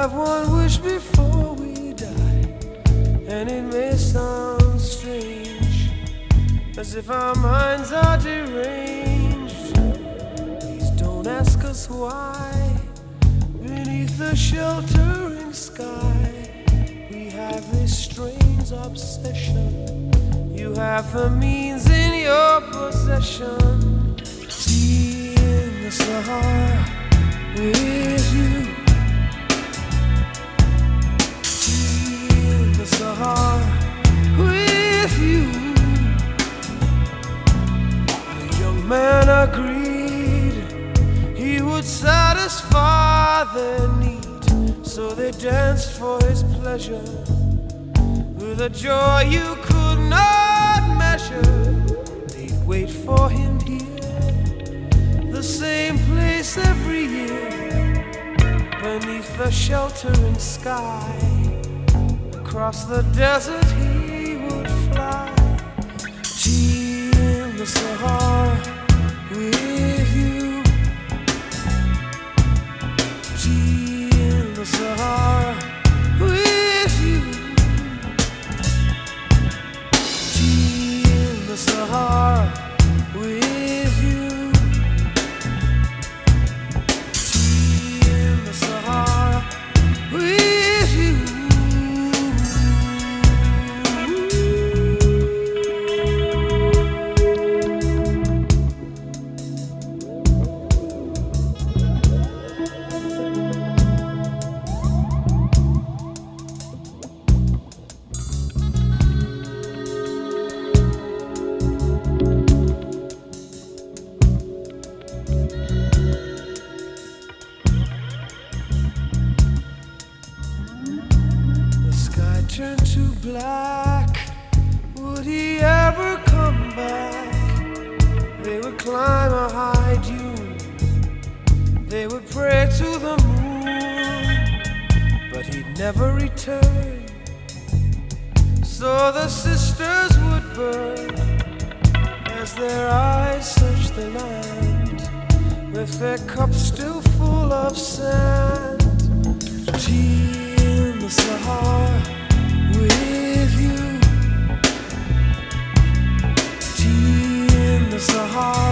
have one wish before we die, and it may sound strange, as if our minds are deranged. Please don't ask us why. Beneath the sheltering sky, we have this strange obsession. You have the means in your possession. Tea in the Sahara with you. Tea in the Sahara with you. The young man agreed he would satisfy their need, so they danced for his pleasure with a joy you could not measure. They'd wait for him here, the same place every year, beneath the sheltering sky. Across the desert he would fly. Tea in the Sahara with you. Tea in the Sahara with you. Tea in the Sahara with you. Tea in the Sahara with you. Turned to black. Would he ever come back? They would climb a high dune, they would pray to the moon, but he'd never return. So the sisters would burn as their eyes searched the land, with their cups still full of sand. Tea in the Sahara with you. Tea in the Sahara